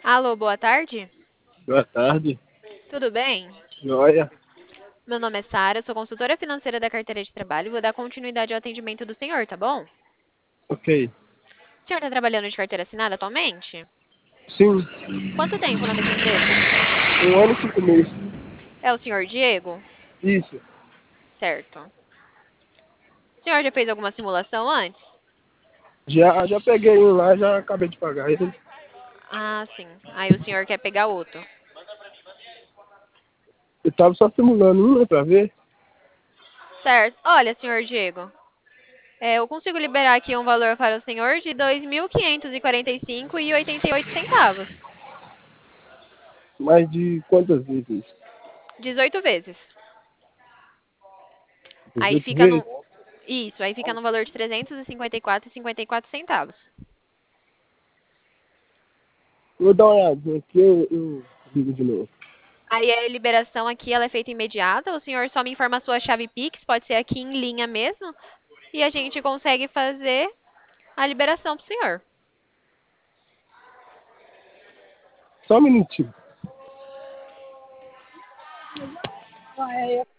Alô, boa tarde. Boa tarde. Tudo bem? Joia. Meu nome é Sara, sou consultora financeira da carteira de trabalho e vou dar continuidade ao atendimento do senhor, tá bom? Ok. O senhor está trabalhando de carteira assinada atualmente? Sim. Quanto tempo na mesma empresa? 1 ano e 5 meses. É o senhor Diego? Isso. Certo. O senhor já fez alguma simulação antes? Já peguei um lá, já acabei de pagar ele. Ah, sim. Aí o senhor quer pegar outro. Eu tava só simulando um, né, pra ver. Certo. Olha, senhor Diego, eu consigo liberar aqui um valor para o senhor de R$ 2.545,88. Mais de quantas vezes? 18 vezes. Aí 18 fica vezes? no Isso, aí fica no valor de R$ 354,54. Vou dar uma olhadinha aqui, eu digo de novo. Aí a liberação aqui ela é feita imediata. O senhor só me informa a sua chave Pix, pode ser aqui em linha mesmo, e a gente consegue fazer a liberação para o senhor. Só um minutinho.